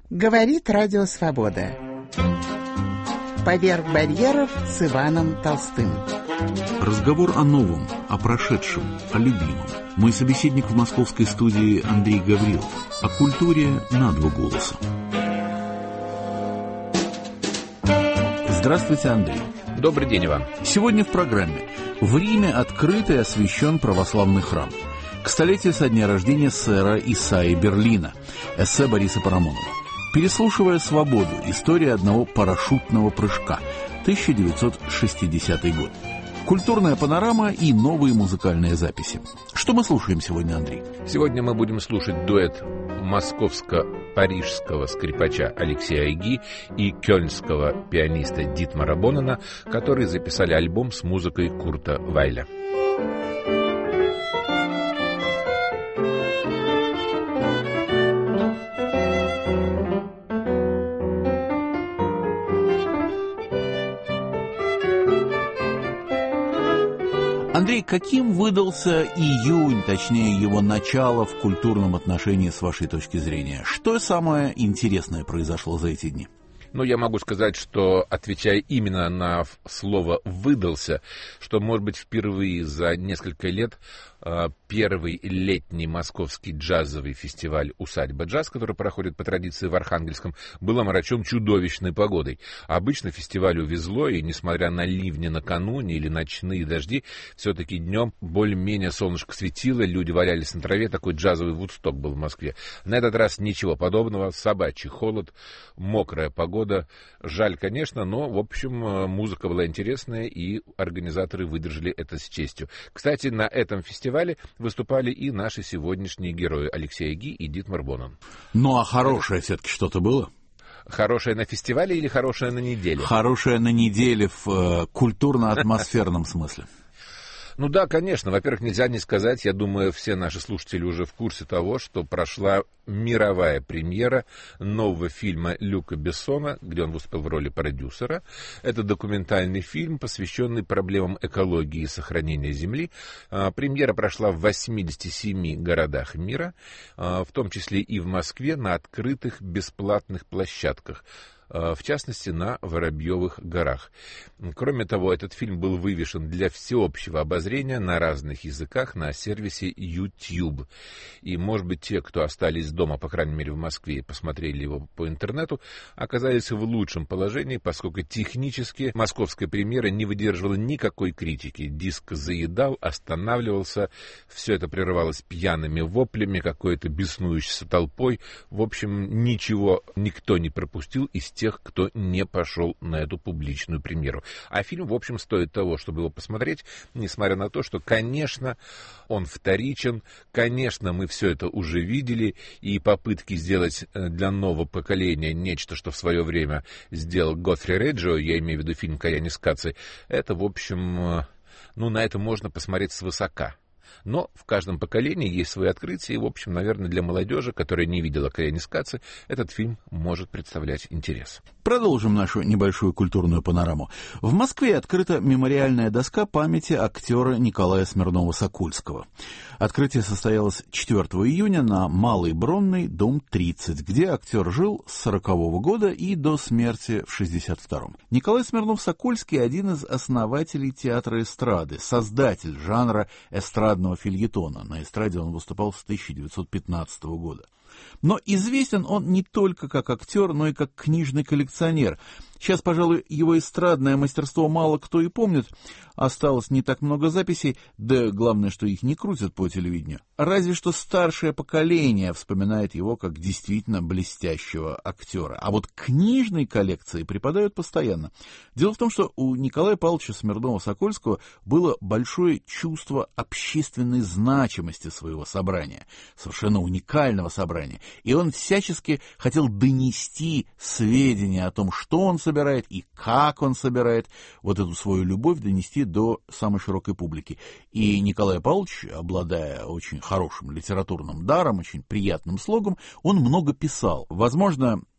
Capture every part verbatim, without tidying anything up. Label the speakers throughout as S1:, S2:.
S1: Говорит Радио Свобода. Поверх барьеров с Иваном Толстым.
S2: Разговор о новом, о прошедшем, о любимом. Мой собеседник в московской студии Андрей Гаврилов. О культуре на два голоса. Здравствуйте, Андрей.
S3: Добрый день, Иван.
S2: Сегодня в программе. В Риме открыт и освящен православный храм. К столетию со дня рождения сэра Исаи Берлина. Эссе Бориса Парамонова. Переслушивая «Свободу», история одного парашютного прыжка. тысяча девятьсот шестидесятый год. Культурная панорама и новые музыкальные записи. Что мы слушаем сегодня, Андрей?
S3: Сегодня мы будем слушать дуэт московско-парижского скрипача Алексея Айги и кёльнского пианиста Дитмара Боннена, которые записали альбом с музыкой Курта Вайля.
S2: Андрей, каким выдался июнь, точнее его начало в культурном отношении с вашей точки зрения? Что самое интересное произошло за эти дни?
S3: Ну, я могу сказать, что, отвечая именно на слово «выдался», что, может быть, впервые за несколько лет первый летний московский джазовый фестиваль «Усадьба джаз», который проходит по традиции в Архангельском, был омрачен чудовищной погодой. Обычно фестивалю везло, и, несмотря на ливни накануне или ночные дожди, все-таки днем более-менее солнышко светило, люди валялись на траве, такой джазовый Вудсток был в Москве. На этот раз ничего подобного, собачий холод, мокрая погода. Жаль, конечно, но, в общем, музыка была интересная, и организаторы выдержали это с честью. Кстати, на этом фестивале выступали и наши сегодняшние герои Алексей Айги и Дитмар Боннен.
S2: Ну, а хорошее все-таки что-то было?
S3: Хорошее на фестивале или хорошее на неделе?
S2: Хорошее на неделе в э, культурно-атмосферном смысле.
S3: Ну да, конечно. Во-первых, нельзя не сказать, я думаю, все наши слушатели уже в курсе того, что прошла мировая премьера нового фильма Люка Бессона, где он выступил в роли продюсера. Это документальный фильм, посвященный проблемам экологии и сохранения Земли. Премьера прошла в восьмидесяти семи городах мира, в том числе и в Москве, на открытых бесплатных площадках, в частности, на Воробьевых горах. Кроме того, этот фильм был вывешен для всеобщего обозрения на разных языках на сервисе YouTube. И, может быть, те, кто остались дома, по крайней мере, в Москве, и посмотрели его по интернету, оказались в лучшем положении, поскольку технически московская премьера не выдерживала никакой критики. Диск заедал, останавливался, все это прерывалось пьяными воплями, какой-то беснующейся толпой. В общем, ничего никто не пропустил из тех, кто не пошел на эту публичную премьеру. А фильм, в общем, стоит того, чтобы его посмотреть, несмотря на то, что, конечно, он вторичен, конечно, мы все это уже видели, и попытки сделать для нового поколения нечто, что в свое время сделал Готфри Реджио, я имею в виду фильм «Каяни Скаци», это, в общем, ну, на это можно посмотреть свысока. Но в каждом поколении есть свои открытия, и, в общем, наверное, для молодежи, которая не видела «Каяни Скаци», этот фильм может представлять интерес.
S2: Продолжим нашу небольшую культурную панораму. В Москве открыта мемориальная доска памяти актера Николая Смирнова-Сокольского. Открытие состоялось четвёртого июня на Малой Бронной, дом тридцать, где актер жил с сорокового года и до смерти в шестьдесят втором. Николай Смирнов-Сокольский – один из основателей театра эстрады, создатель жанра эстрадного фельетона. На эстраде он выступал с тысяча девятьсот пятнадцатого года. Но известен он не только как актер, но и как книжный коллекционер. Сейчас, пожалуй, его эстрадное мастерство мало кто и помнит. Осталось не так много записей, да главное, что их не крутят по телевидению. Разве что старшее поколение вспоминает его как действительно блестящего актера. А вот книжной коллекции преподают постоянно. Дело в том, что у Николая Павловича Смирнова-Сокольского было большое чувство общественной значимости своего собрания, совершенно уникального собрания. И он всячески хотел донести сведения о том, что он собирает и как он собирает, вот эту свою любовь донести до самой широкой публики. И Николай Павлович, обладая очень хорошим литературным даром, очень приятным слогом, он много писал. Возможно,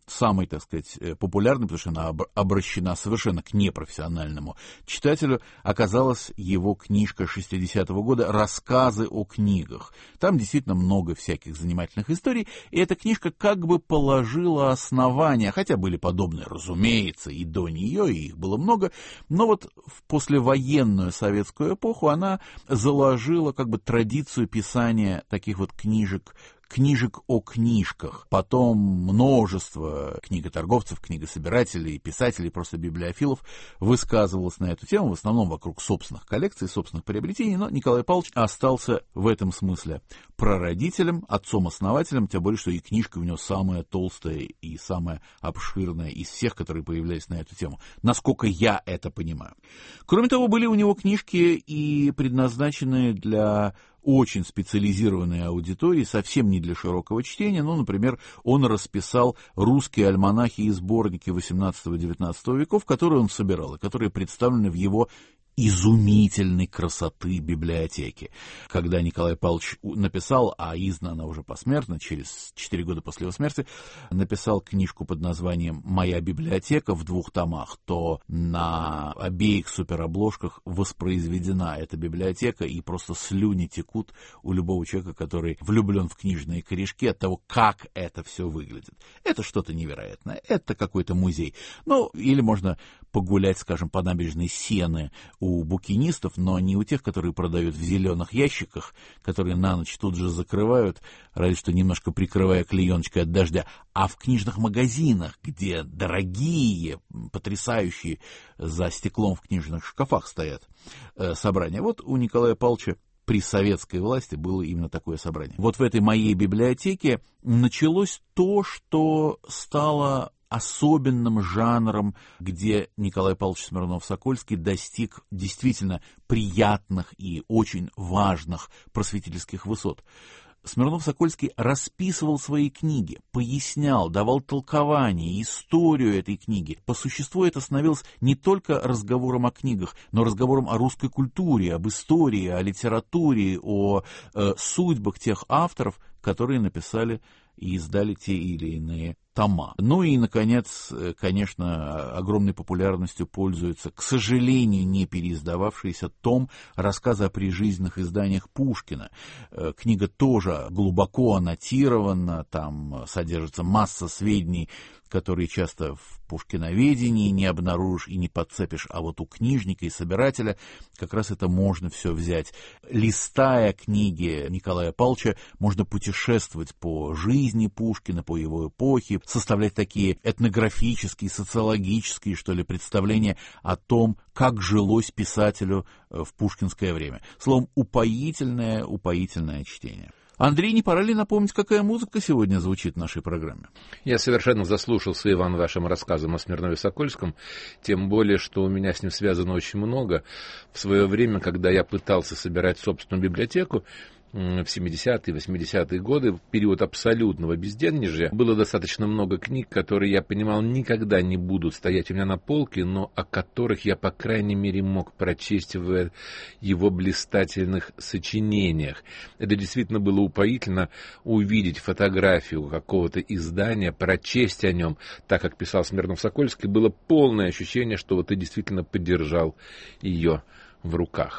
S2: самой, так сказать, популярной, потому что она обращена совершенно к непрофессиональному читателю, оказалась его книжка шестидесятого года «Рассказы о книгах». Там действительно много всяких занимательных историй, и эта книжка как бы положила основания, хотя были подобные, разумеется, и до нее, и их было много, но вот в послевоенную советскую эпоху она заложила как бы традицию писания таких вот книжек, книжек о книжках. Потом множество книготорговцев, книгособирателей, писателей, просто библиофилов высказывалось на эту тему, в основном вокруг собственных коллекций, собственных приобретений, но Николай Павлович остался в этом смысле прародителем, отцом-основателем, тем более, что и книжка у него самая толстая и самая обширная из всех, которые появлялись на эту тему, насколько я это понимаю. Кроме того, были у него книжки и предназначенные для очень специализированной аудитории, совсем не для широкого чтения. Ну, например, он расписал русские альманахи и сборники восемнадцатого-девятнадцатого веков, которые он собирал, и которые представлены в его изумительной красоты библиотеки. Когда Николай Павлович написал, а издана она уже посмертно, через четыре года после его смерти, написал книжку под названием «Моя библиотека» в двух томах, то на обеих суперобложках воспроизведена эта библиотека, и просто слюни текут у любого человека, который влюблен в книжные корешки от того, как это все выглядит. Это что-то невероятное, это какой-то музей. Ну, или можно погулять, скажем, по набережной Сены у букинистов, но не у тех, которые продают в зеленых ящиках, которые на ночь тут же закрывают, разве что немножко прикрывая клееночкой от дождя, а в книжных магазинах, где дорогие, потрясающие за стеклом в книжных шкафах стоят э, собрания. Вот у Николая Павловича при советской власти было именно такое собрание. Вот в этой моей библиотеке началось то, что стало особенным жанром, где Николай Павлович Смирнов-Сокольский достиг действительно приятных и очень важных просветительских высот. Смирнов-Сокольский расписывал свои книги, пояснял, давал толкование, историю этой книги. По существу это становилось не только разговором о книгах, но разговором о русской культуре, об истории, о литературе, о э, судьбах тех авторов, которые написали и издали те или иные тома. Ну и, наконец, конечно, огромной популярностью пользуется, к сожалению, не переиздававшийся том рассказа о прижизненных изданиях Пушкина. Книга тоже глубоко аннотирована, там содержится масса сведений, которые часто в пушкиноведении не обнаружишь и не подцепишь, а вот у книжника и собирателя как раз это можно все взять. Листая книги Николая Павловича, можно путешествовать по жизни Пушкина, по его эпохе, составлять такие этнографические, социологические, что ли, представления о том, как жилось писателю в пушкинское время. Словом, упоительное, упоительное чтение. Андрей, не пора ли напомнить, какая музыка сегодня звучит в нашей программе?
S3: Я совершенно заслушался, Иван, вашим рассказом о Смирнове-Сокольском, тем более, что у меня с ним связано очень много. В свое время, когда я пытался собирать собственную библиотеку, в семидесятые, восьмидесятые годы, в период абсолютного безденежья, было достаточно много книг, которые, я понимал, никогда не будут стоять у меня на полке, но о которых я, по крайней мере, мог прочесть в его блистательных сочинениях. Это действительно было упоительно увидеть фотографию какого-то издания, прочесть о нем, так как писал Смирнов-Сокольский, было полное ощущение, что вот ты действительно подержал ее в руках.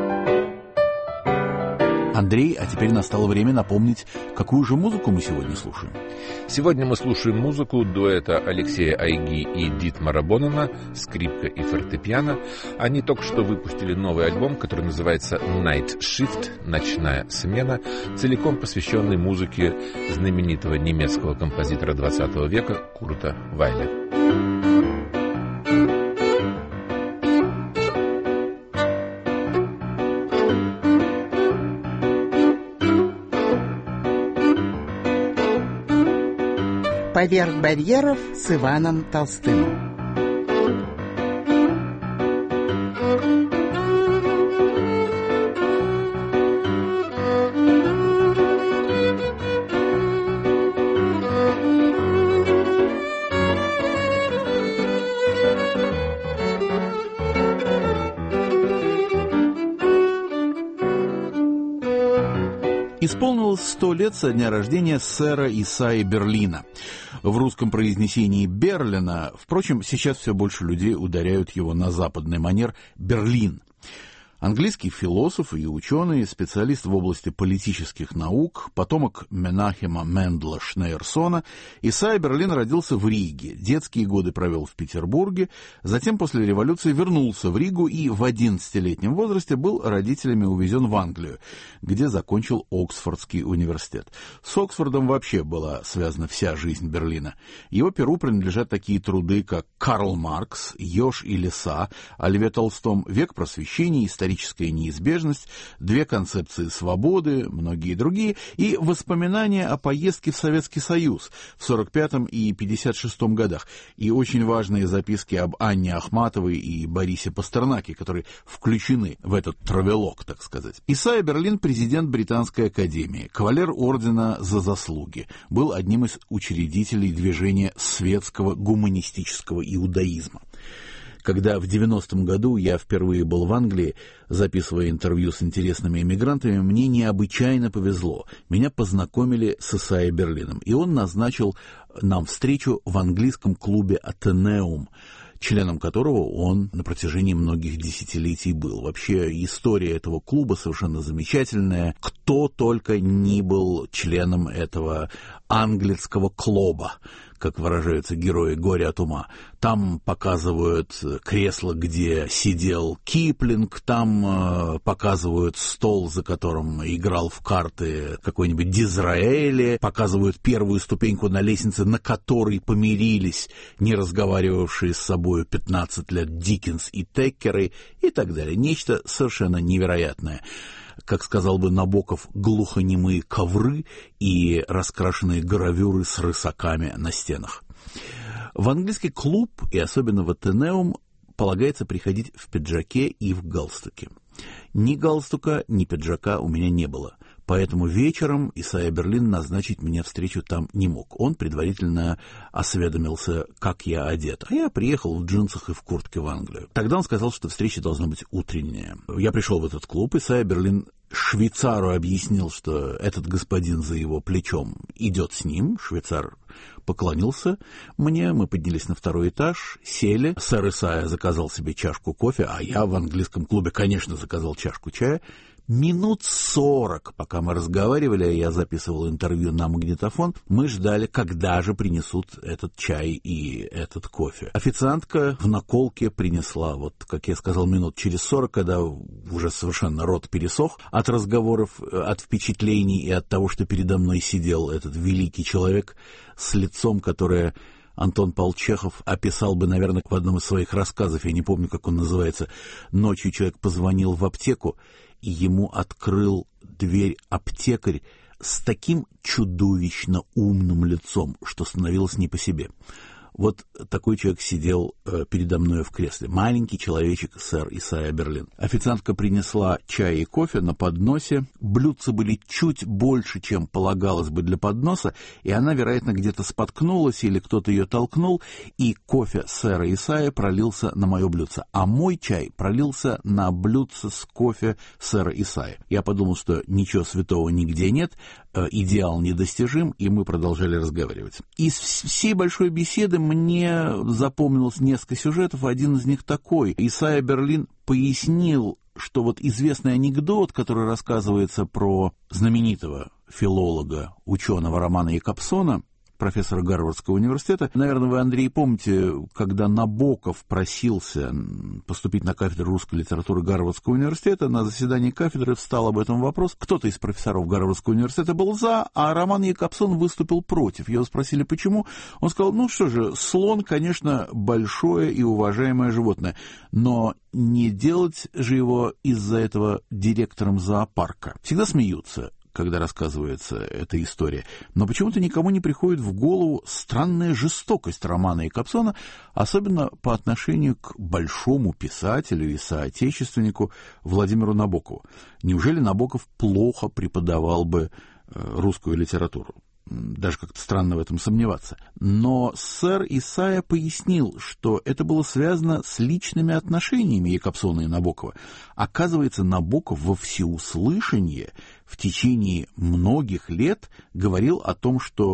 S2: Андрей, а теперь настало время напомнить, какую же музыку мы сегодня слушаем.
S3: Сегодня мы слушаем музыку дуэта Алексея Айги и Дитмара Боннена, скрипка и фортепиано. Они только что выпустили новый альбом, который называется Night Shift, ночная смена, целиком посвященный музыке знаменитого немецкого композитора двадцатого века Курта Вайля.
S1: «Поверх барьеров» с Иваном Толстым.
S2: Исполнилось сто лет со дня рождения сэра Исаи Берлина. в русском произнесении Берлина. Впрочем, сейчас все больше людей ударяют его на западный манер Берлин. Английский философ и ученый, специалист в области политических наук, потомок Менахема Мендела Шнейерсона, Исайя Берлин родился в Риге, детские годы провел в Петербурге, затем после революции вернулся в Ригу и в одиннадцатилетнем возрасте был родителями увезен в Англию, где закончил Оксфордский университет. С Оксфордом вообще была связана вся жизнь Берлина. Его перу принадлежат такие труды, как «Карл Маркс», «Еж и лиса», о Льве Толстом, «Век просвещения», «Историческая неизбежность», «Две концепции свободы», многие другие, и воспоминания о поездке в Советский Союз в сорок пятом и пятьдесят шестом годах, и очень важные записки об Анне Ахматовой и Борисе Пастернаке, которые включены в этот травелог, так сказать. Исайя Берлин — президент Британской академии, кавалер ордена за заслуги, был одним из учредителей движения светского гуманистического иудаизма. Когда в девяностом году я впервые был в Англии, записывая интервью с интересными эмигрантами, мне необычайно повезло. Меня познакомили с Исайей Берлином, и он назначил нам встречу в английском клубе «Атенеум», членом которого он на протяжении многих десятилетий был. Вообще, история этого клуба совершенно замечательная. Кто только не был членом этого английского клуба, как выражаются герои «Горе от ума». Там показывают кресло, где сидел Киплинг, там э, показывают стол, за которым играл в карты какой-нибудь Дизраэли, показывают первую ступеньку на лестнице, на которой помирились не разговаривавшие с собой пятнадцать лет Диккенс и Теккеры и так далее. Нечто совершенно невероятное. Как сказал бы Набоков, глухонемые ковры и раскрашенные гравюры с рысаками на стенах. В английский клуб, и особенно в Атенеум, полагается приходить в пиджаке и в галстуке. Ни галстука, ни пиджака у меня не было, поэтому вечером Исайя Берлин назначить мне встречу там не мог. Он предварительно осведомился, как я одет, а я приехал в джинсах и в куртке в Англию. Тогда он сказал, что встреча должна быть утренняя. Я пришел в этот клуб, Исайя Берлин швейцару объяснил, что этот господин за его плечом идет с ним. Швейцар поклонился мне, мы поднялись на второй этаж, сели. Сэр Исайя заказал себе чашку кофе, а я в английском клубе, конечно, заказал чашку чая. Минут сорок, пока мы разговаривали, я записывал интервью на магнитофон, мы ждали, когда же принесут этот чай и этот кофе. Официантка в наколке принесла, вот, как я сказал, минут через сорок, когда уже совершенно рот пересох от разговоров, от впечатлений и от того, что передо мной сидел этот великий человек с лицом, которое Антон Павлович Чехов описал бы, наверное, в одном из своих рассказов, я не помню, как он называется. Ночью человек позвонил в аптеку, и ему открыл дверь аптекарь с таким чудовищно умным лицом, что становилось не по себе. Вот такой человек сидел э, передо мной в кресле. Маленький человечек, сэр Исайя Берлин. Официантка принесла чай и кофе на подносе. Блюдца были чуть больше, чем полагалось бы для подноса, и она, вероятно, где-то споткнулась или кто-то ее толкнул, и кофе сэра Исайя пролился на мое блюдце, а мой чай пролился на блюдце с кофе сэра Исайя. Я подумал, что ничего святого нигде нет, э, идеал недостижим, и мы продолжали разговаривать. Из всей большой беседы мне запомнилось несколько сюжетов, один из них такой. Исайя Берлин пояснил, что вот известный анекдот, который рассказывается про знаменитого филолога, ученого Романа Якобсона, профессора Гарвардского университета. Наверное, вы, Андрей, помните, когда Набоков просился поступить на кафедру русской литературы Гарвардского университета, на заседании кафедры встал об этом вопрос. Кто-то из профессоров Гарвардского университета был за, а Роман Якобсон выступил против. Его спросили, почему. Он сказал, ну что же, слон, конечно, большое и уважаемое животное, но не делать же его из-за этого директором зоопарка. Всегда смеются, когда рассказывается эта история. Но почему-то никому не приходит в голову странная жестокость Романа Якобсона, особенно по отношению к большому писателю и соотечественнику Владимиру Набокову. Неужели Набоков плохо преподавал бы русскую литературу? Даже как-то странно в этом сомневаться. Но сэр Исайя пояснил, что это было связано с личными отношениями Якобсона и Набокова. Оказывается, Набоков во всеуслышание в течение многих лет говорил о том, что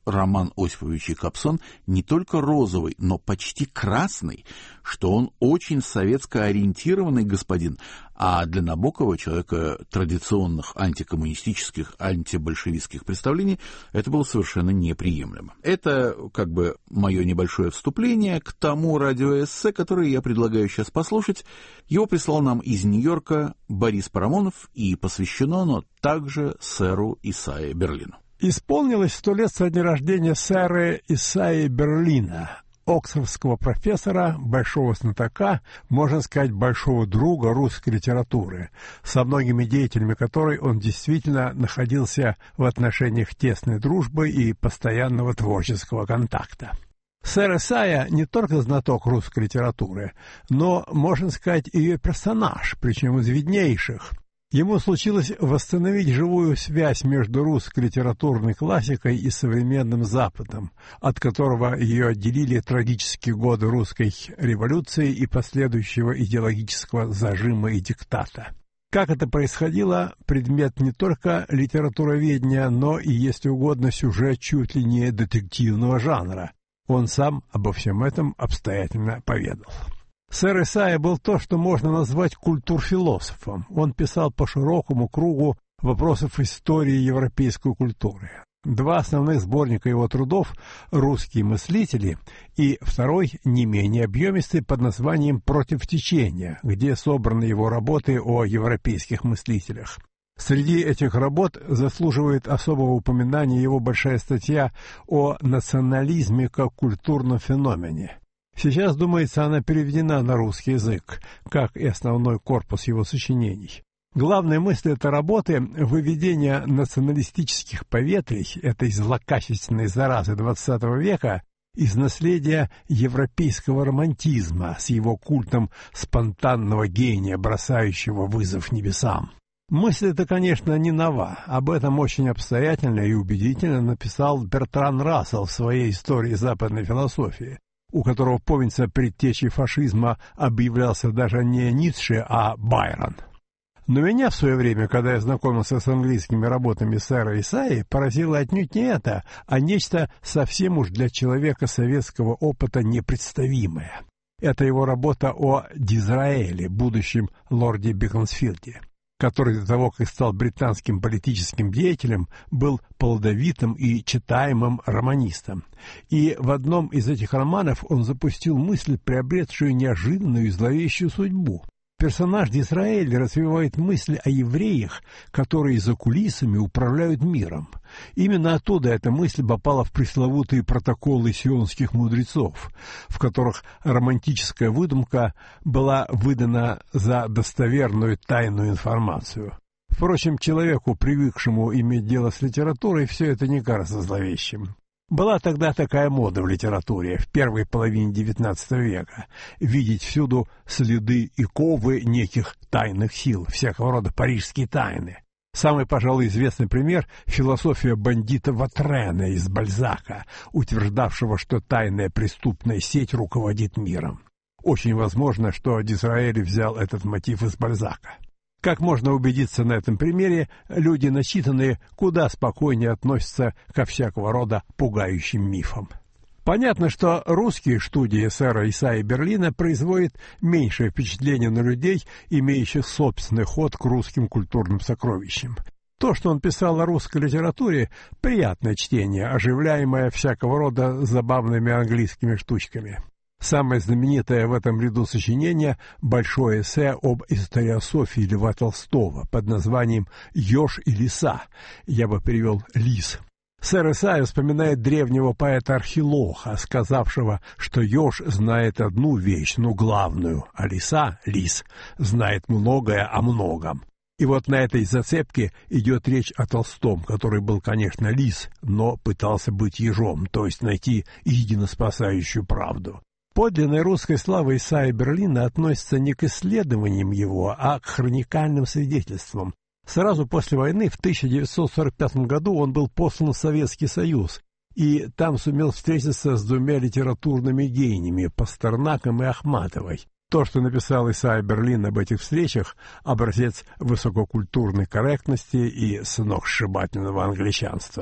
S2: Роман Осипович Кобзон не только розовый, но почти красный, что он очень советско-ориентированный господин, а для Набокова, человека традиционных антикоммунистических, антибольшевистских представлений, это было совершенно неприемлемо. Это как бы мое небольшое вступление к тому радиоэссе, которое я предлагаю сейчас послушать. Его прислал нам из Нью-Йорка Борис Парамонов, и посвящено оно также сэру Исайе Берлину.
S4: Исполнилось сто лет со дня рождения сэра Исайи Берлина, оксфордского профессора, большого знатока, можно сказать, большого друга русской литературы, со многими деятелями которой он действительно находился в отношениях тесной дружбы и постоянного творческого контакта. Сэр Исайя не только знаток русской литературы, но, можно сказать, ее персонаж, причем из виднейших. Ему случилось восстановить живую связь между русской литературной классикой и современным Западом, от которого ее отделили трагические годы русской революции и последующего идеологического зажима и диктата. Как это происходило, предмет не только литературоведения, но и, если угодно, сюжет чуть ли не детективного жанра. Он сам обо всем этом обстоятельно поведал. Сэр Исайя был то, что можно назвать культурфилософом. Он писал по широкому кругу вопросов истории европейской культуры. Два основных сборника его трудов «Русские мыслители» и второй, не менее объемистый, под названием «Против течения», где собраны его работы о европейских мыслителях. Среди этих работ заслуживает особого упоминания его большая статья о национализме как культурном феномене. Сейчас, думается, она переведена на русский язык, как и основной корпус его сочинений. Главная мысль этой работы — выведение националистических поветрий, этой злокачественной заразы двадцатого века, из наследия европейского романтизма с его культом спонтанного гения, бросающего вызов небесам. Мысль эта, конечно, не нова. Об этом очень обстоятельно и убедительно написал Бертран Рассел в своей истории западной философии, у которого, помнится, предтечей фашизма объявлялся даже не Ницше, а Байрон. Но меня в свое время, когда я знакомился с английскими работами сэра Исайи, поразило отнюдь не это, а нечто совсем уж для человека советского опыта непредставимое. Это его работа о Дизраэле, будущем лорде Беконсфилде, который до того, как стал британским политическим деятелем, был плодовитым и читаемым романистом. И в одном из этих романов он запустил мысль, приобретшую неожиданную и зловещую судьбу. Персонаж Дизраэль развивает мысль о евреях, которые за кулисами управляют миром. Именно оттуда эта мысль попала в пресловутые протоколы сионских мудрецов, в которых романтическая выдумка была выдана за достоверную тайную информацию. Впрочем, человеку, привыкшему иметь дело с литературой, все это не кажется зловещим. Была тогда такая мода в литературе в первой половине девятнадцатого века — видеть всюду следы и ковы неких тайных сил, всякого рода парижские тайны. Самый, пожалуй, известный пример — философия бандита Ватрена из Бальзака, утверждавшего, что тайная преступная сеть руководит миром. Очень возможно, что Дизраэль взял этот мотив из Бальзака. Как можно убедиться на этом примере, люди начитанные куда спокойнее относятся ко всякого рода пугающим мифам. Понятно, что русские студии сэра Исайи Берлина производят меньшее впечатление на людей, имеющих собственный ход к русским культурным сокровищам. То, что он писал о русской литературе, приятное чтение, оживляемое всякого рода забавными английскими штучками. Самое знаменитое в этом ряду сочинения — большое эссе об историософии Льва Толстого под названием «Еж и лиса», я бы перевел «лис». Сэр Исайя вспоминает древнего поэта Архилоха, сказавшего, что еж знает одну вещь, но главную, а лиса, лис, знает многое о многом. И вот на этой зацепке идет речь о Толстом, который был, конечно, лис, но пытался быть ежом, то есть найти единоспасающую правду. Подлинная русская слава Исайи Берлина относится не к исследованиям его, а к хроникальным свидетельствам. Сразу после войны, в тысяча девятьсот сорок пятом году, он был послан в Советский Союз, и там сумел встретиться с двумя литературными гениями — Пастернаком и Ахматовой. То, что написал Исайя Берлин об этих встречах, образец высококультурной корректности и сногсшибательного англичанства.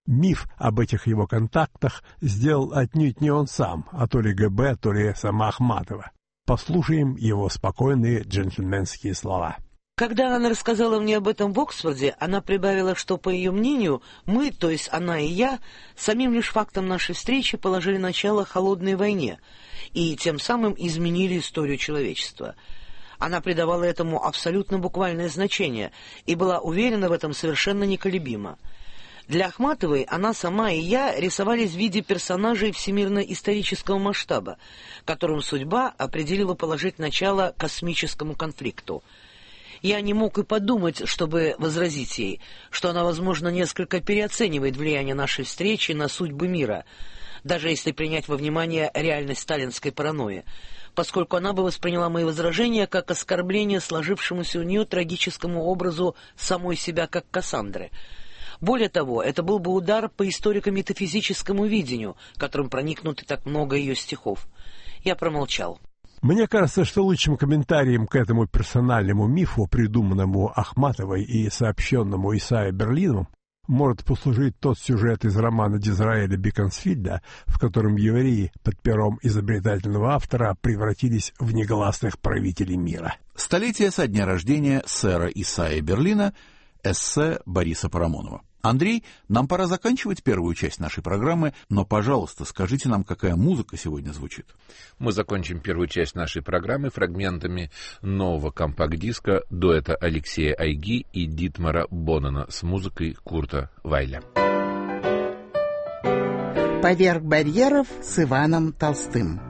S4: Миф об этих его контактах сделал отнюдь не он сам, а то ли ГБ, то ли сама Ахматова. Послушаем его спокойные джентльменские слова.
S5: Когда она рассказала мне об этом в Оксфорде, она прибавила, что, по ее мнению, мы, то есть она и я, самим лишь фактом нашей встречи положили начало холодной войне и тем самым изменили историю человечества. Она придавала этому абсолютно буквальное значение и была уверена в этом совершенно неколебимо. Для Ахматовой она сама и я рисовались в виде персонажей всемирно-исторического масштаба, которым судьба определила положить начало космическому конфликту. Я не мог и подумать, чтобы возразить ей, что она, возможно, несколько переоценивает влияние нашей встречи на судьбы мира, даже если принять во внимание реальность сталинской паранойи, поскольку она бы восприняла мои возражения как оскорбление сложившемуся у нее трагическому образу самой себя как Кассандры. Более того, это был бы удар по историко-метафизическому видению, которым проникнуты так много ее стихов. Я промолчал.
S4: Мне кажется, что лучшим комментарием к этому персональному мифу, придуманному Ахматовой и сообщенному Исайей Берлином, может послужить тот сюжет из романа Дизраэля Биконсфильда, в котором евреи под пером изобретательного автора превратились в негласных правителей мира.
S2: Столетие со дня рождения сэра Исайи Берлина, эссе Бориса Парамонова. Андрей, нам пора заканчивать первую часть нашей программы, но, пожалуйста, скажите нам, какая музыка сегодня звучит.
S3: Мы закончим первую часть нашей программы фрагментами нового компакт-диска дуэта Алексея Айги и Дитмара Боннена с музыкой Курта Вайля.
S1: «Поверх барьеров» с Иваном Толстым.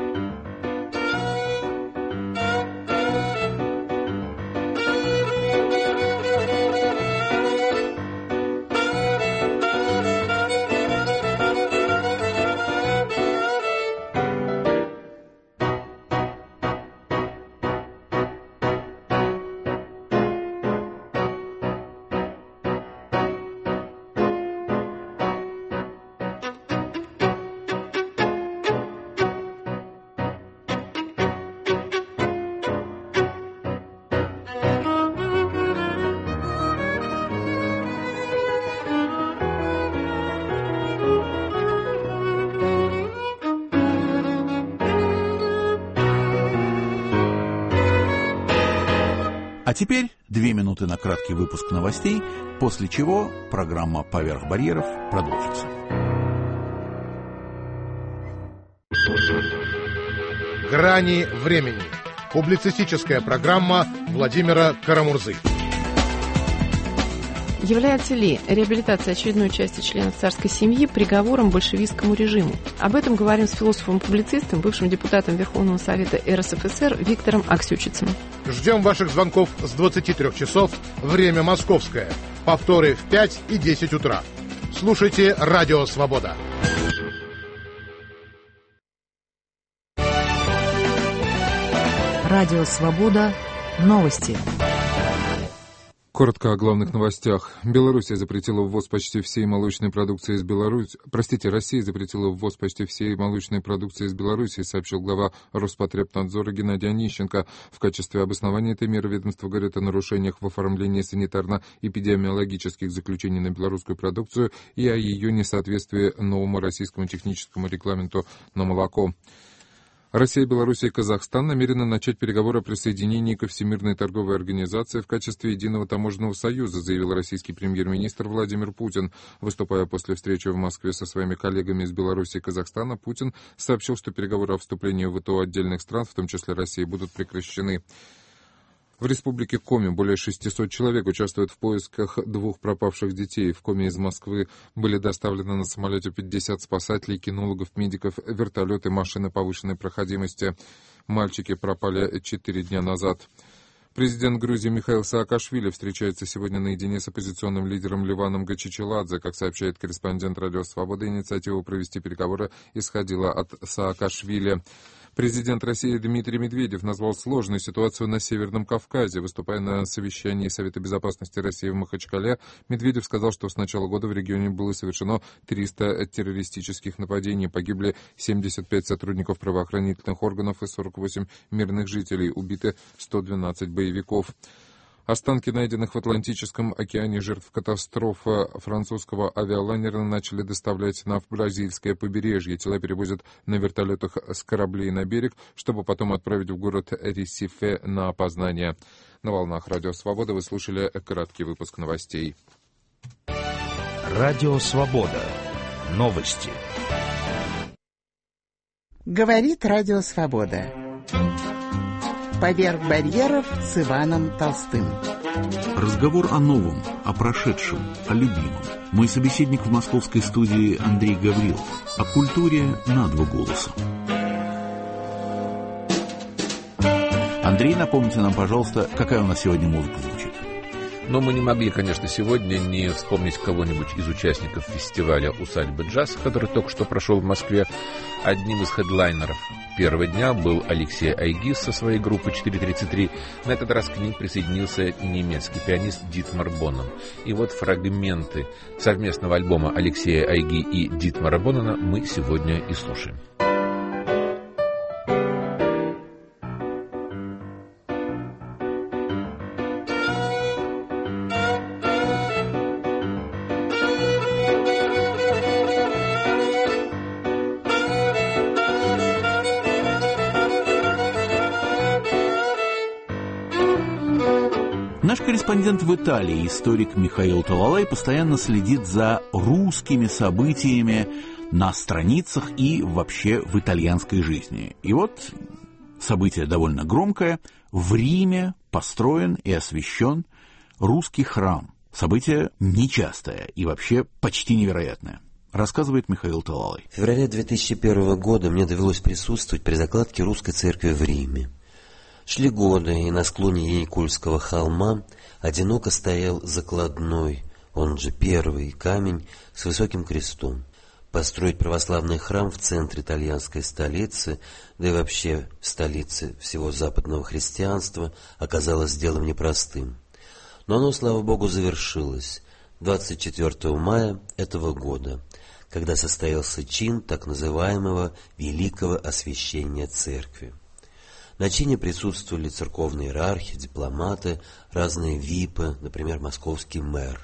S2: А теперь две минуты на краткий выпуск новостей, после чего программа «Поверх барьеров» продолжится.
S6: «Грани времени». Публицистическая программа Владимира Карамурзы.
S7: Является ли реабилитация очередной части членов царской семьи приговором большевистскому режиму? Об этом говорим с философом-публицистом, бывшим депутатом Верховного Совета эр эс эф эс эр Виктором Аксючицем.
S6: Ждем ваших звонков с двадцати трёх часов, время московское. Повторы в пять и десять утра. Слушайте «Радио Свобода».
S8: Радио Свобода. Новости.
S9: Коротко о главных новостях. Белоруссия запретила ввоз почти всей молочной продукции из Беларуси. Простите, Россия запретила ввоз почти всей молочной продукции из Беларуси, сообщил глава Роспотребнадзора Геннадий Онищенко. В качестве обоснования этой меры ведомство говорит о нарушениях в оформлении санитарно-эпидемиологических заключений на белорусскую продукцию и о ее несоответствии новому российскому техническому регламенту на молоко. Россия, Беларусь и Казахстан намерены начать переговоры о присоединении ко Всемирной торговой организации в качестве единого таможенного союза, заявил российский премьер-министр Владимир Путин. Выступая после встречи в Москве со своими коллегами из Беларуси и Казахстана, Путин сообщил, что переговоры о вступлении в вэ тэ о отдельных стран, в том числе России, будут прекращены. В республике Коми более шестисот человек участвуют в поисках двух пропавших детей. В Коми из Москвы были доставлены на самолете пятьдесят спасателей, кинологов, медиков, вертолеты, машины повышенной проходимости. Мальчики пропали четыре дня назад. Президент Грузии Михаил Саакашвили встречается сегодня наедине с оппозиционным лидером Леваном Гачичеладзе. Как сообщает корреспондент «Радио Свобода», инициатива провести переговоры исходила от Саакашвили. Президент России Дмитрий Медведев назвал сложную ситуацию на Северном Кавказе. Выступая на совещании Совета безопасности России в Махачкале, Медведев сказал, что с начала года в регионе было совершено триста террористических нападений. Погибли семьдесят пять сотрудников правоохранительных органов и сорок восемь мирных жителей. Убиты сто двенадцать боевиков. Останки найденных в Атлантическом океане жертв катастрофы французского авиалайнера начали доставлять на бразильское побережье. Тела перевозят на вертолетах с кораблей на берег, чтобы потом отправить в город Ресифе на опознание. На волнах Радио Свобода вы слушали краткий выпуск новостей.
S10: Радио Свобода. Новости.
S1: Говорит Радио Свобода. Поверх барьеров с Иваном Толстым.
S2: Разговор о новом, о прошедшем, о любимом. Мой собеседник в московской студии Андрей Гаврилов. О культуре на два голоса. Андрей, напомните нам, пожалуйста, какая у нас сегодня музыка звучит.
S3: Но мы не могли, конечно, сегодня не вспомнить кого-нибудь из участников фестиваля «Усадьба джаз», который только что прошел в Москве. Одним из хедлайнеров первого дня был Алексей Айгиз со своей группой четыре тридцать три. На этот раз к ним присоединился немецкий пианист Дитмар Боннен. И вот фрагменты совместного альбома Алексея Айги и Дитмара Боннена мы сегодня и слушаем.
S2: Наш корреспондент в Италии, историк Михаил Талалай, постоянно следит за русскими событиями на страницах и вообще в итальянской жизни. И вот событие довольно громкое. В Риме построен и освящен русский храм. Событие нечастое и вообще почти невероятное. Рассказывает Михаил Талалай.
S11: В феврале две тысячи первого года мне довелось присутствовать при закладке русской церкви в Риме. Шли годы, и на склоне Яникульского холма одиноко стоял закладной, он же первый камень с высоким крестом. Построить православный храм в центре итальянской столицы, да и вообще в столице всего западного христианства, оказалось делом непростым. Но оно, слава Богу, завершилось двадцать четвёртого мая этого года, когда состоялся чин так называемого «Великого освящения церкви». На чине присутствовали церковные иерархи, дипломаты, разные випы, например, московский мэр.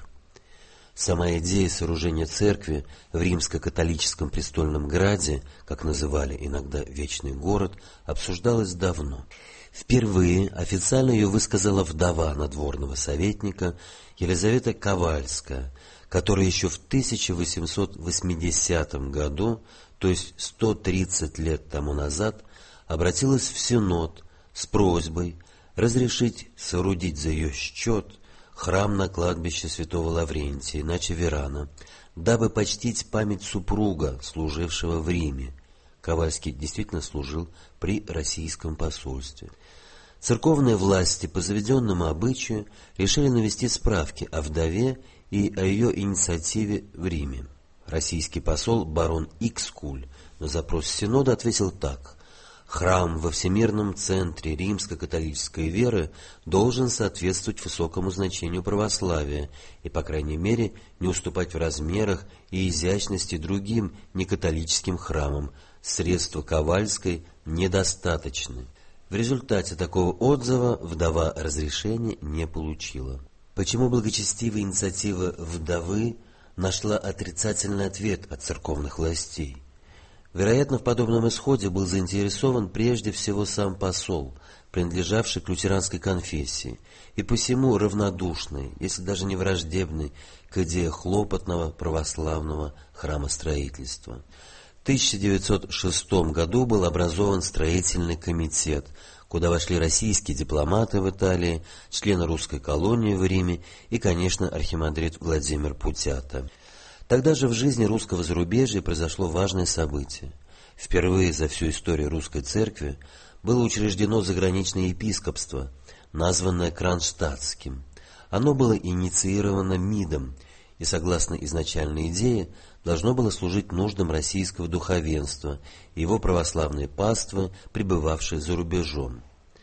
S11: Сама идея сооружения церкви в римско-католическом престольном граде, как называли иногда Вечный город, обсуждалась давно. Впервые официально ее высказала вдова надворного советника Елизавета Ковальская, которая еще в тысяча восемьсот восьмидесятом году, то есть сто тридцать лет тому назад, обратилась в Синод с просьбой разрешить соорудить за ее счет храм на кладбище святого Лаврентия, иначе Верана, дабы почтить память супруга, служившего в Риме. Ковальский действительно служил при российском посольстве. Церковные власти по заведенному обычаю решили навести справки о вдове и о ее инициативе в Риме. Российский посол барон Икскуль на запрос Синода ответил так: «Храм во всемирном центре римско-католической веры должен соответствовать высокому значению православия и, по крайней мере, не уступать в размерах и изящности другим некатолическим храмам. Средства Ковальской недостаточны». В результате такого отзыва вдова разрешения не получила. Почему благочестивая инициатива вдовы нашла отрицательный ответ от церковных властей? Вероятно, в подобном исходе был заинтересован прежде всего сам посол, принадлежавший к лютеранской конфессии, и посему равнодушный, если даже не враждебный, к идее хлопотного православного храмостроительства. В тысяча девятьсот шестом году был образован строительный комитет, куда вошли российские дипломаты в Италии, члены русской колонии в Риме и, конечно, архимандрит Владимир Путята. Тогда же в жизни русского зарубежья произошло важное событие. Впервые за всю историю русской церкви было учреждено заграничное епископство, названное Кронштадтским. Оно было инициировано МИДом и, согласно изначальной идее, должно было служить нуждам российского духовенства и его православной паствы, пребывавшей за рубежом.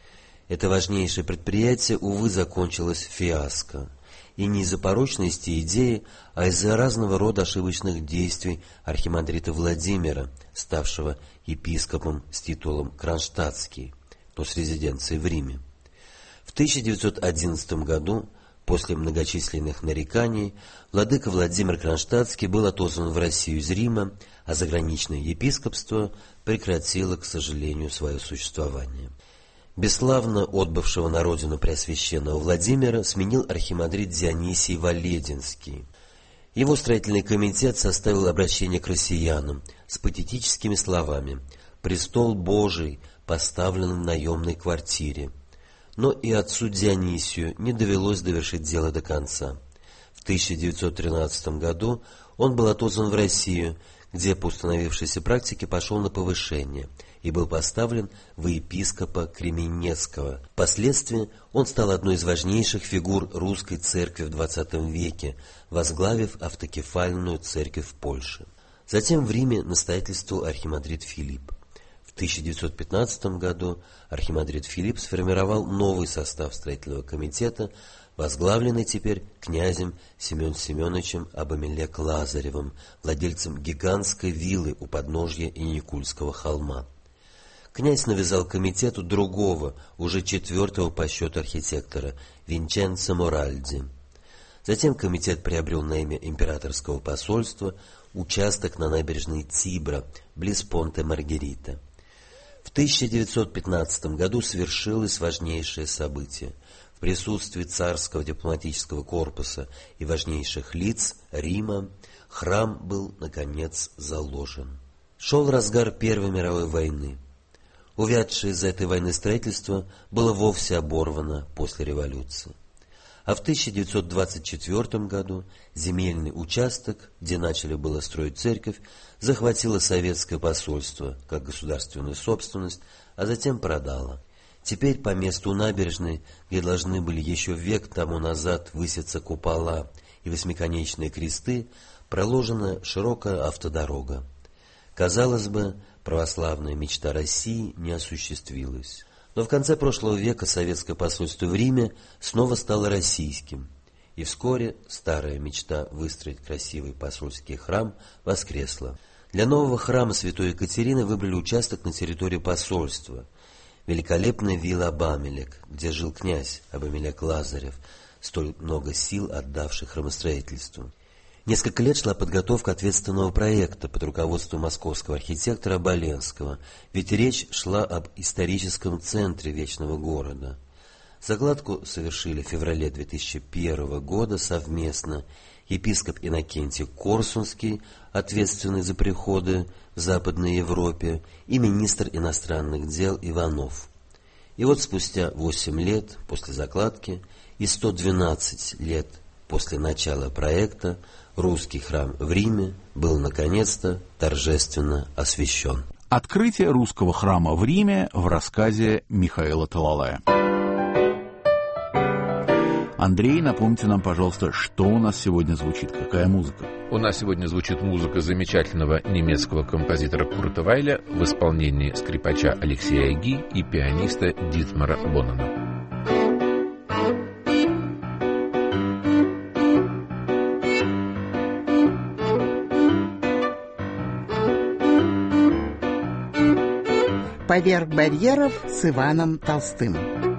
S11: Это важнейшее предприятие, увы, закончилось фиаско. И не из-за порочности идеи, а из-за разного рода ошибочных действий архимандрита Владимира, ставшего епископом с титулом Кронштадтский, но с резиденцией в Риме. В В тысяча девятьсот одиннадцатом году, после многочисленных нареканий, владыка Владимир Кронштадтский был отозван в Россию из Рима, а заграничное епископство прекратило, к сожалению, свое существование. Бесславно отбывшего на родину Преосвященного Владимира сменил архимандрит Дионисий Волединский. Его строительный комитет составил обращение к россиянам с патетическими словами: «Престол Божий поставлен в наемной квартире». Но и отцу Дионисию не довелось довершить дело до конца. В тысяча девятьсот тринадцатом году он был отозван в Россию, где по установившейся практике пошел на повышение и был поставлен во епископа Кременецкого. Впоследствии он стал одной из важнейших фигур русской церкви в двадцатом веке, возглавив автокефальную церковь в Польше. Затем в Риме настоятельствовал архимандрит Филипп. В тысяча девятьсот пятнадцатом году архимандрит Филипп сформировал новый состав строительного комитета, возглавленный теперь князем Семен Семеновичем Абамелек-Лазаревым, владельцем гигантской виллы у подножья Иеникульского холма. Князь навязал комитету другого, уже четвертого по счету архитектора, Винченцо Моральди. Затем комитет приобрел на имя императорского посольства участок на набережной Тибра, близ Понте Маргерита. В тысяча девятьсот пятнадцатом году свершилось важнейшее событие. В присутствии царского дипломатического корпуса и важнейших лиц Рима храм был, наконец, заложен. Шел разгар Первой мировой войны. Увядшее из-за этой войны строительство было вовсе оборвано после революции. А в тысяча девятьсот двадцать четвёртом году земельный участок, где начали было строить церковь, захватило советское посольство как государственную собственность, а затем продало. Теперь по месту набережной, где должны были еще век тому назад выситься купола и восьмиконечные кресты, проложена широкая автодорога. Казалось бы, православная мечта России не осуществилась. Но в конце прошлого века советское посольство в Риме снова стало российским, и вскоре старая мечта выстроить красивый посольский храм воскресла. Для нового храма святой Екатерины выбрали участок на территории посольства. Великолепная вилла Абамелек, где жил князь Абамелек-Лазарев, столь много сил отдавший храмостроительству. Несколько лет шла подготовка ответственного проекта под руководством московского архитектора Оболенского, ведь речь шла об историческом центре вечного города. Закладку совершили в феврале две тысячи первого года совместно епископ Иннокентий Корсунский, ответственный за приходы в Западной Европе, и министр иностранных дел Иванов. И вот спустя восемь лет после закладки и сто двенадцать лет после начала проекта русский храм в Риме был наконец-то торжественно освящен.
S2: Открытие русского храма в Риме в рассказе Михаила Талалая. Андрей, напомните нам, пожалуйста, что у нас сегодня звучит, какая музыка?
S3: У нас сегодня звучит музыка замечательного немецкого композитора Курта Вайля в исполнении скрипача Алексея Ги и пианиста Дитмара Боннена.
S1: «Поверх барьеров» с Иваном Толстым.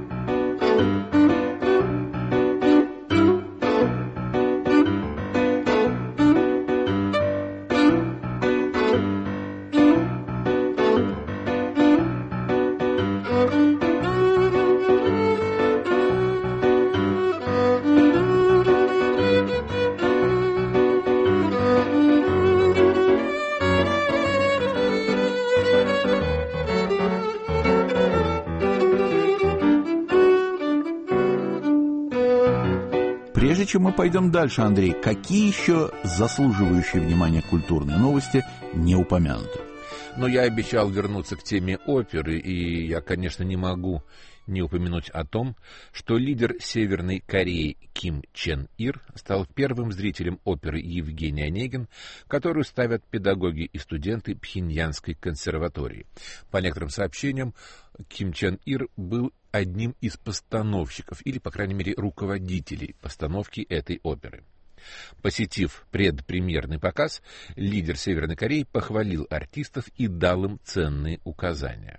S2: Прежде чем мы пойдем дальше, Андрей, какие еще заслуживающие внимания культурные новости не упомянуты?
S3: Но я обещал вернуться к теме оперы, и я, конечно, не могу не упомянуть о том, что лидер Северной Кореи Ким Чен Ир стал первым зрителем оперы Евгений Онегин, которую ставят педагоги и студенты Пхеньянской консерватории. По некоторым сообщениям, Ким Чен Ир был одним из постановщиков, или, по крайней мере, руководителей постановки этой оперы. Посетив предпремьерный показ, лидер Северной Кореи похвалил артистов и дал им ценные указания.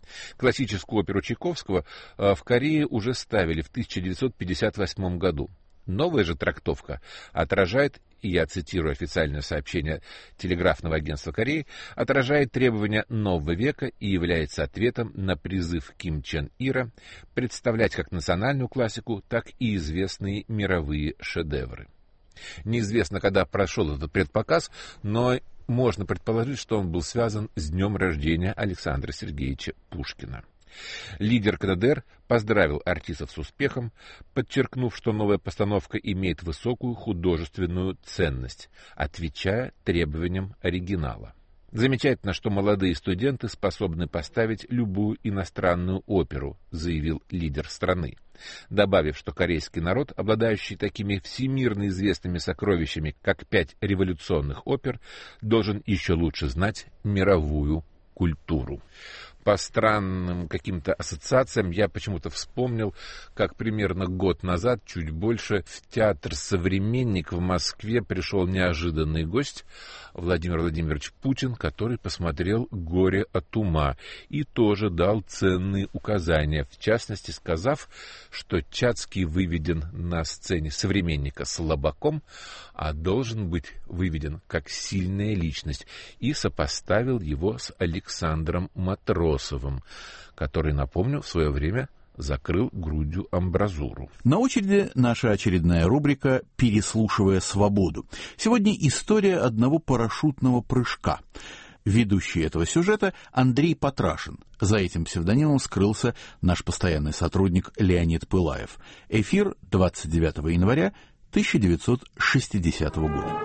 S3: Классическую оперу Чайковского в Корее уже ставили в тысяча девятьсот пятьдесят восьмом году. Новая же трактовка отражает, и я цитирую официальное сообщение телеграфного агентства Кореи, отражает требования нового века и является ответом на призыв Ким Чен Ира представлять как национальную классику, так и известные мировые шедевры. Неизвестно, когда прошел этот предпоказ, но можно предположить, что он был связан с днем рождения Александра Сергеевича Пушкина. Лидер ка дэ дэ эр поздравил артистов с успехом, подчеркнув, что новая постановка имеет высокую художественную ценность, отвечая требованиям оригинала. Замечательно, что молодые студенты способны поставить любую иностранную оперу, заявил лидер страны, добавив, что корейский народ, обладающий такими всемирно известными сокровищами, как пять революционных опер, должен еще лучше знать мировую культуру. По странным каким-то ассоциациям я почему-то вспомнил, как примерно год назад, чуть больше, в театр «Современник» в Москве пришел неожиданный гость Владимир Владимирович Путин, который посмотрел «Горе от ума» и тоже дал ценные указания, в частности сказав, что Чацкий выведен на сцене «Современника» слабаком, а должен быть выведен как сильная личность, и сопоставил его с Александром Матросовым, который, напомню, в свое время закрыл грудью амбразуру.
S2: На очереди наша очередная рубрика «Переслушивая свободу». Сегодня история одного парашютного прыжка. Ведущий этого сюжета Андрей Патрашин. За этим псевдонимом скрылся наш постоянный сотрудник Леонид Пылаев. Эфир двадцать девятого января тысяча девятьсот шестидесятого года.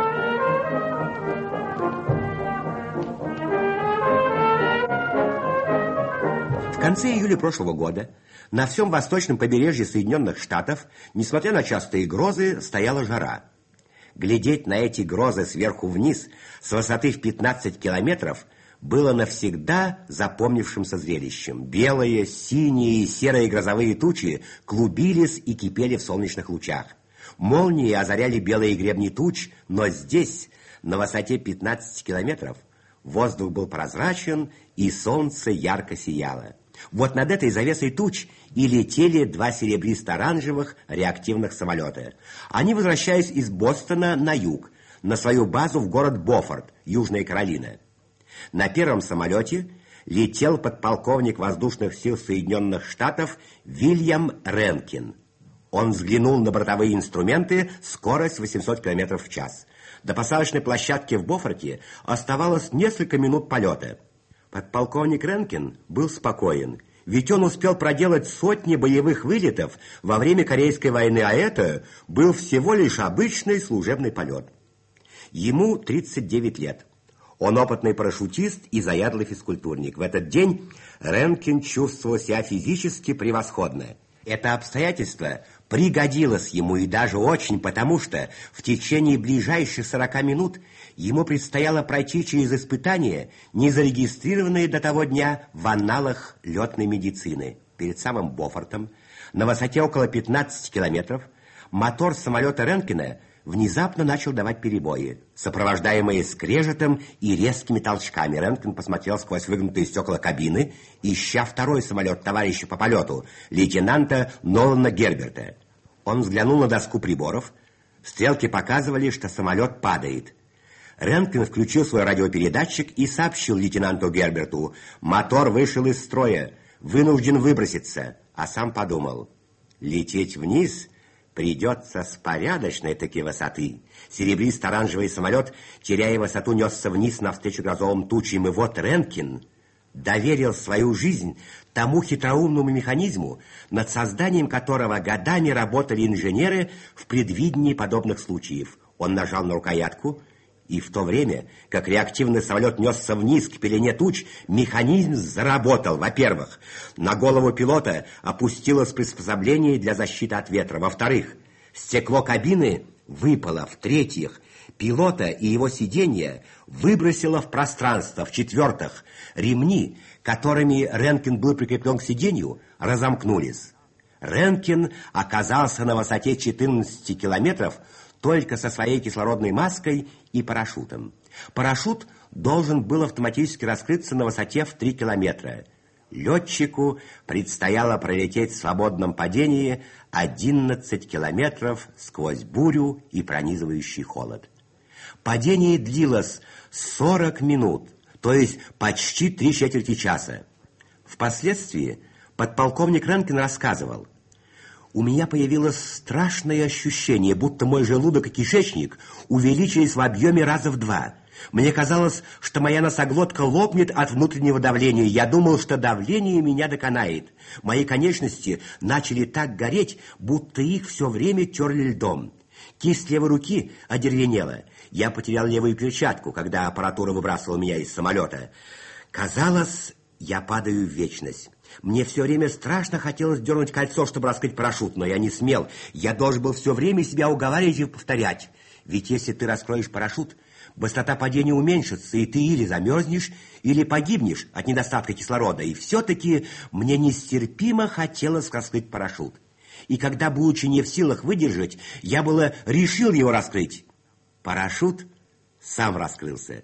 S12: В конце июля прошлого года на всем восточном побережье Соединенных Штатов, несмотря на частые грозы, стояла жара. Глядеть на эти грозы сверху вниз с высоты в пятнадцать километров было навсегда запомнившимся зрелищем. Белые, синие и серые грозовые тучи клубились и кипели в солнечных лучах. Молнии озаряли белые гребни туч, но здесь, на высоте пятнадцати километров, воздух был прозрачен и солнце ярко сияло. Вот над этой завесой туч и летели два серебристо-оранжевых реактивных самолета. Они возвращались из Бостона на юг, на свою базу в город Бофорт, Южная Каролина. На первом самолете летел подполковник воздушных сил Соединенных Штатов Вильям Ренкин. Он взглянул на бортовые инструменты, скорость восемьсот километров в час. До посадочной площадки в Бофорте оставалось несколько минут полета. Подполковник Ренкин был спокоен, ведь он успел проделать сотни боевых вылетов во время Корейской войны, а это был всего лишь обычный служебный полет. Ему тридцать девять лет. Он опытный парашютист и заядлый физкультурник. В этот день Ренкин чувствовал себя физически превосходно. Это обстоятельство пригодилось ему и даже очень, потому что в течение ближайших сорока минут ему предстояло пройти через испытания, не зарегистрированные до того дня в анналах летной медицины. Перед самым Бофортом, на высоте около пятнадцати километров, мотор самолета Ренкина внезапно начал давать перебои, сопровождаемые скрежетом и резкими толчками. Ренкин посмотрел сквозь выгнутые стекла кабины, ища второй самолет товарища по полету, лейтенанта Нолана Герберта. Он взглянул на доску приборов. Стрелки показывали, что самолет падает. Ренкин включил свой радиопередатчик и сообщил лейтенанту Герберту: мотор вышел из строя, вынужден выброситься. А сам подумал: лететь вниз придется с порядочной таки высоты. Серебристо-оранжевый самолет, теряя высоту, несся вниз навстречу грозовым тучам. И вот Ренкин доверил свою жизнь тому хитроумному механизму, над созданием которого годами работали инженеры в предвидении подобных случаев. Он нажал на рукоятку, и в то время, как реактивный самолет несся вниз к пелене туч, механизм заработал. Во-первых, на голову пилота опустилось приспособление для защиты от ветра. Во-вторых, стекло кабины выпало. В-третьих, пилота и его сиденье выбросило в пространство. В-четвертых, ремни, которыми Ренкин был прикреплен к сиденью, разомкнулись. Ренкин оказался на высоте четырнадцати километров только со своей кислородной маской и парашютом. Парашют должен был автоматически раскрыться на высоте в три километра. Летчику предстояло пролететь в свободном падении одиннадцать километров сквозь бурю и пронизывающий холод. Падение длилось сорок минут, то есть почти три четверти часа. Впоследствии подполковник Ренкин рассказывал: «У меня появилось страшное ощущение, будто мой желудок и кишечник увеличились в объеме раза в два. Мне казалось, что моя носоглотка лопнет от внутреннего давления. Я думал, что давление меня доконает. Мои конечности начали так гореть, будто их все время терли льдом. Кисть левой руки одеревенела. Я потерял левую перчатку, когда аппаратура выбрасывала меня из самолета. Казалось, я падаю в вечность. Мне все время страшно хотелось дернуть кольцо, чтобы раскрыть парашют, но я не смел. Я должен был все время себя уговаривать и повторять. Ведь если ты раскроешь парашют, быстрота падения уменьшится, и ты или замерзнешь, или погибнешь от недостатка кислорода. И все-таки мне нестерпимо хотелось раскрыть парашют. И когда, будучи не в силах выдержать, я было решил его раскрыть. Парашют сам раскрылся.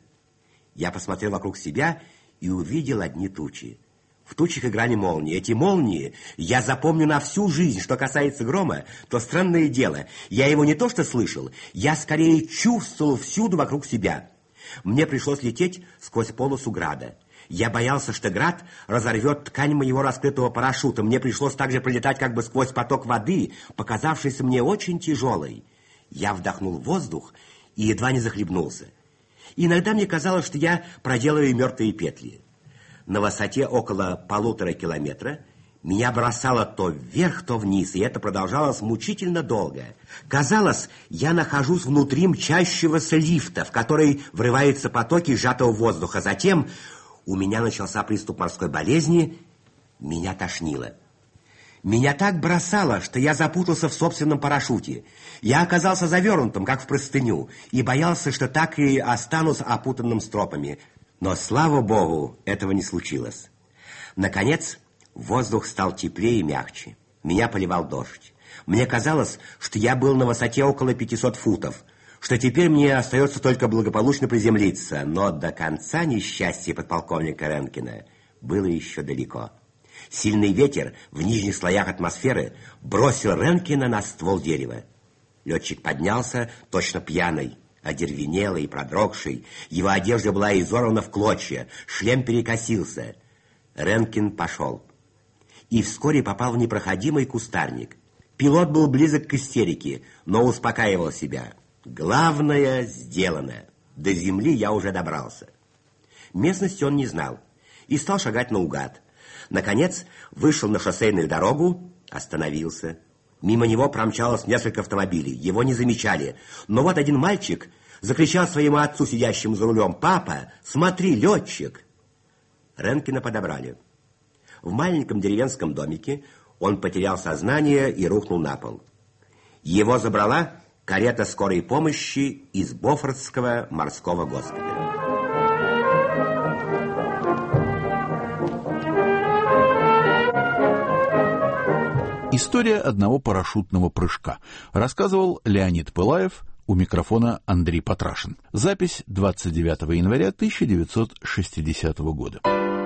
S12: Я посмотрел вокруг себя и увидел одни тучи. В тучах играли молнии. Эти молнии я запомню на всю жизнь. Что касается грома, то странное дело. Я его не то что слышал, я скорее чувствовал всюду вокруг себя. Мне пришлось лететь сквозь полосу града. Я боялся, что град разорвет ткань моего раскрытого парашюта. Мне пришлось также пролетать как бы сквозь поток воды, показавшийся мне очень тяжелой. Я вдохнул воздух и едва не захлебнулся. Иногда мне казалось, что я проделываю мертвые петли. На высоте около полутора километра меня бросало то вверх, то вниз, и это продолжалось мучительно долго. Казалось, я нахожусь внутри мчащегося лифта, в который врываются потоки сжатого воздуха. Затем у меня начался приступ морской болезни, меня тошнило. Меня так бросало, что я запутался в собственном парашюте. Я оказался завернутым, как в простыню, и боялся, что так и останусь опутанным стропами. Но, слава богу, этого не случилось. Наконец, воздух стал теплее и мягче. Меня поливал дождь. Мне казалось, что я был на высоте около пятисот футов, что теперь мне остается только благополучно приземлиться. Но до конца несчастья подполковника Ренкина было еще далеко. Сильный ветер в нижних слоях атмосферы бросил Ренкина на ствол дерева. Летчик поднялся, точно пьяный, одервенелый и продрогший. Его одежда была изорвана в клочья, шлем перекосился. Ренкин пошел. И вскоре попал в непроходимый кустарник. Пилот был близок к истерике, но успокаивал себя. Главное сделано. До земли я уже добрался. Местности он не знал и стал шагать наугад. Наконец, вышел на шоссейную дорогу, остановился. Мимо него промчалось несколько автомобилей. Его не замечали. Но вот один мальчик закричал своему отцу, сидящему за рулем: «Папа, смотри, летчик!» Ренкина подобрали. В маленьком деревенском домике он потерял сознание и рухнул на пол. Его забрала карета скорой помощи из Бофортского морского госпиталя.
S2: История одного парашютного прыжка. Рассказывал Леонид Пылаев, у микрофона Андрей Патрашин. Запись двадцать девятого января тысяча девятьсот шестидесятого года.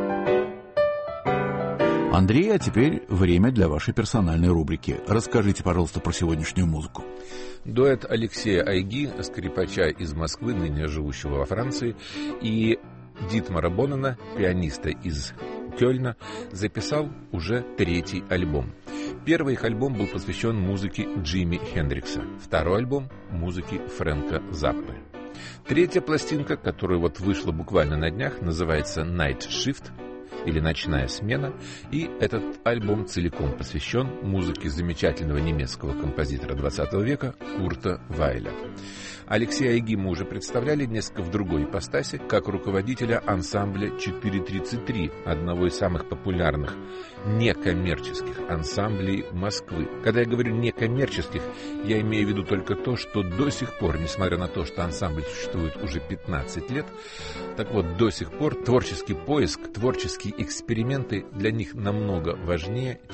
S2: Андрей, а теперь время для вашей персональной рубрики. Расскажите, пожалуйста, про сегодняшнюю музыку.
S3: Дуэт Алексея Айги, скрипача из Москвы, ныне живущего во Франции, и Дитмара Боннена, пианиста из Кёльна, записал уже третий альбом. Первый их альбом был посвящен музыке Джимми Хендрикса, второй альбом — музыке Фрэнка Заппы. Третья пластинка, которая вот вышла буквально на днях, называется «Night Shift», или «Ночная смена», и этот альбом целиком посвящен музыке замечательного немецкого композитора двадцатого века Курта Вайля. Алексея Айги мы уже представляли несколько в другой ипостаси, как руководителя ансамбля четыре тридцать три, одного из самых популярных некоммерческих ансамблей Москвы. Когда я говорю некоммерческих, я имею в виду только то, что до сих пор, несмотря на то, что ансамбль существует уже пятнадцать лет, так вот, до сих пор творческий поиск, творческие эксперименты для них намного важнее, чем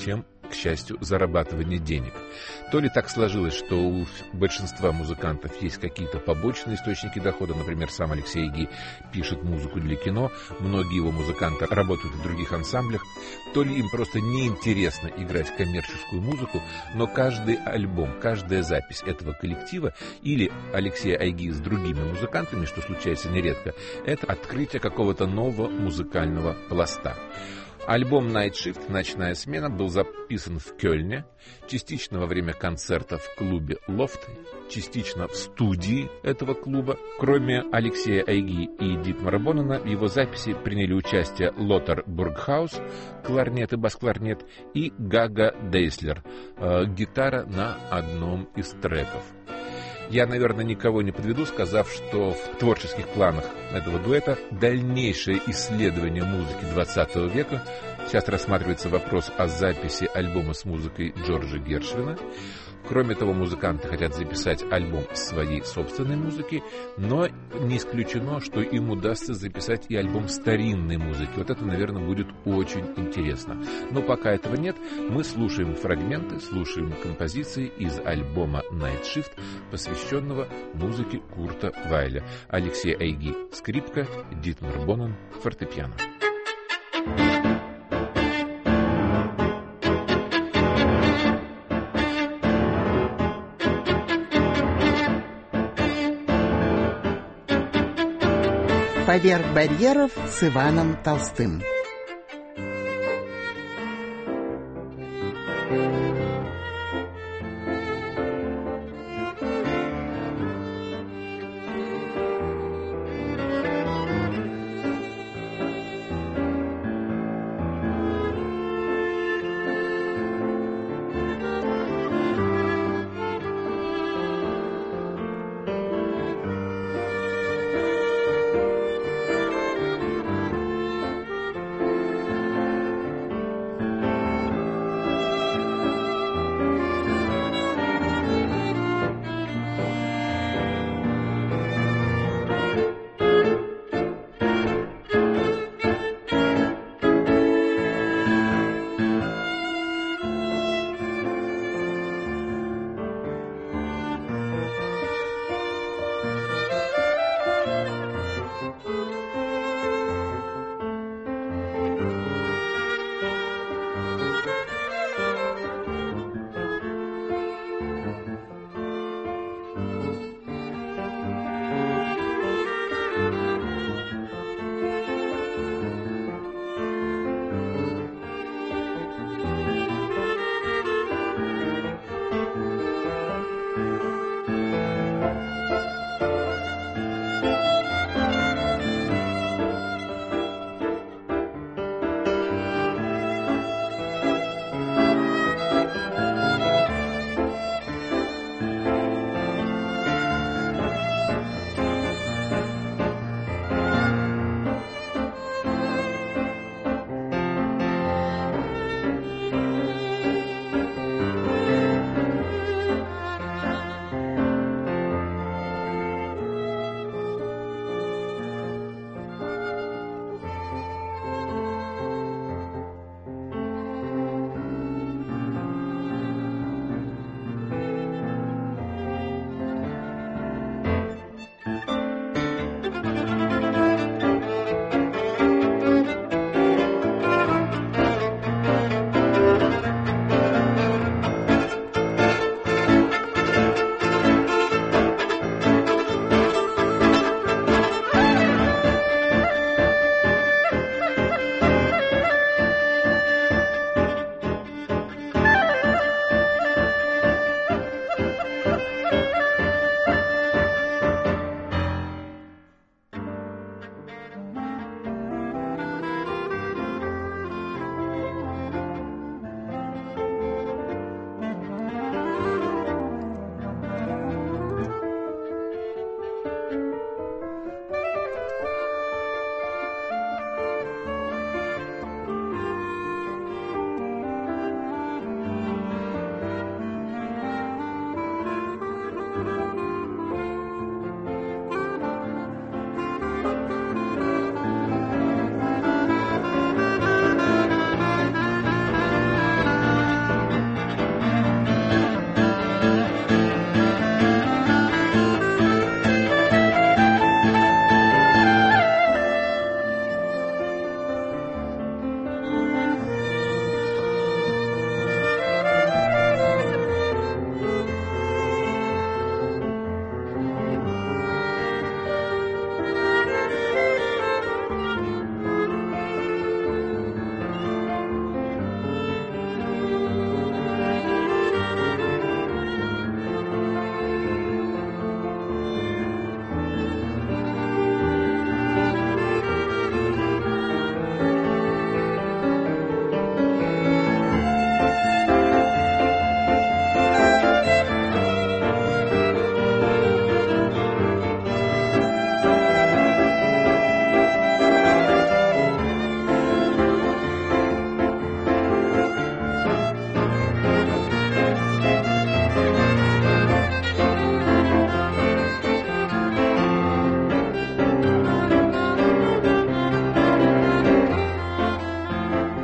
S3: к счастью, зарабатывания денег. То ли так сложилось, что у большинства музыкантов есть какие-то побочные источники дохода, например, сам Алексей Айги пишет музыку для кино, многие его музыканты работают в других ансамблях, то ли им просто неинтересно играть коммерческую музыку, но каждый альбом, каждая запись этого коллектива или Алексея Айги с другими музыкантами, что случается нередко, это открытие какого-то нового музыкального пласта. Альбом Night Shift «Ночная смена» был записан в Кёльне, частично во время концерта в клубе «Лофт», частично в студии этого клуба. Кроме Алексея Айги и Дитмара Боннена, в его записи приняли участие Лотар Бургхаус, кларнет и бас-кларнет, и Гага Дейслер, э, гитара на одном из треков. Я, наверное, никого не подведу, сказав, что в творческих планах этого дуэта дальнейшее исследование музыки двадцатого века. Сейчас рассматривается вопрос о записи альбома с музыкой Джорджа Гершвина. Кроме того, музыканты хотят записать альбом своей собственной музыки, но не исключено, что им удастся записать и альбом старинной музыки. Вот это, наверное, будет очень интересно. Но пока этого нет, мы слушаем фрагменты, слушаем композиции из альбома Night Shift, посвященного музыке Курта Вайля. Алексей Айги — скрипка, Дитмар Боннен — фортепиано.
S1: «Поверх барьеров» с Иваном Толстым.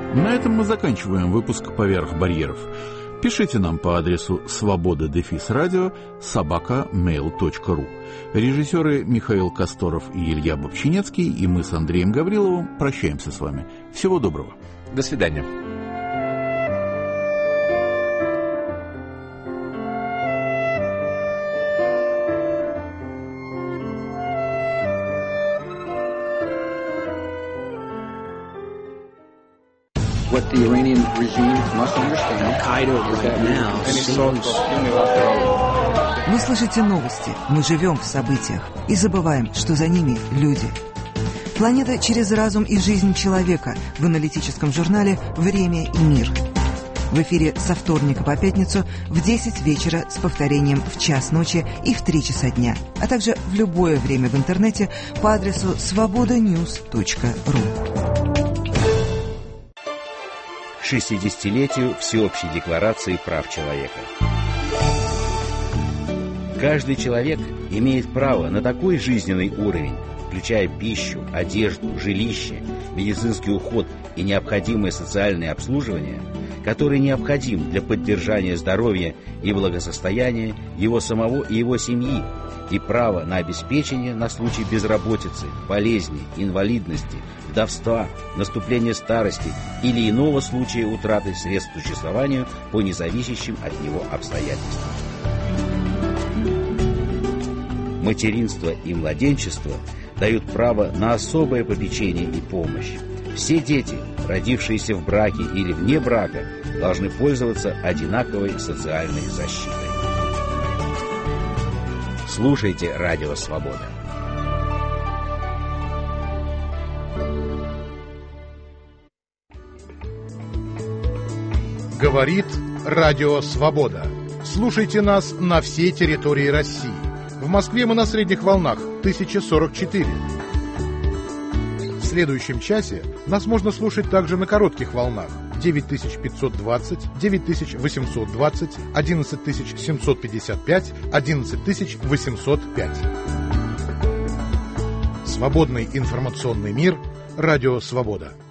S2: На этом мы заканчиваем выпуск «Поверх барьеров». Пишите нам по адресу свобода дефис радио собака мейл точка ру. Режиссеры Михаил Косторов и Илья Бобчинецкий, и мы с Андреем Гавриловым прощаемся с вами. Всего доброго.
S3: До свидания.
S13: What the Iranian regime must understand is that any sort of unilateral...
S8: Вы слышите новости, мы живем в событиях и забываем, что за ними люди. Планета через разум и жизнь человека в аналитическом журнале «Время и мир». В эфире со вторника по пятницу в десять вечера с повторением в час ночи и в три часа дня, а также в любое время в интернете по адресу свобода ньюс точка ру.
S14: К шестидесятилетию Всеобщей декларации прав человека. Каждый человек имеет право на такой жизненный уровень, включая пищу, одежду, жилище, медицинский уход и необходимое социальное обслуживание, который необходим для поддержания здоровья и благосостояния его самого и его семьи, и право на обеспечение на случай безработицы, болезни, инвалидности, вдовства, наступления старости или иного случая утраты средств к существованию по независящим от него обстоятельствам. Материнство и младенчество дают право на особое попечение и помощь. Все дети, родившиеся в браке или вне брака, должны пользоваться одинаковой социальной защитой. Слушайте Радио Свобода.
S6: Говорит Радио Свобода. Слушайте нас на всей территории России. В Москве мы на средних волнах тысяча сорок четыре. В следующем часе нас можно слушать также на коротких волнах девять тысяч пятьсот двадцать, девять тысяч восемьсот двадцать, одиннадцать тысяч семьсот пятьдесят пять, одиннадцать тысяч восемьсот пять. Свободный информационный мир. Радио Свобода.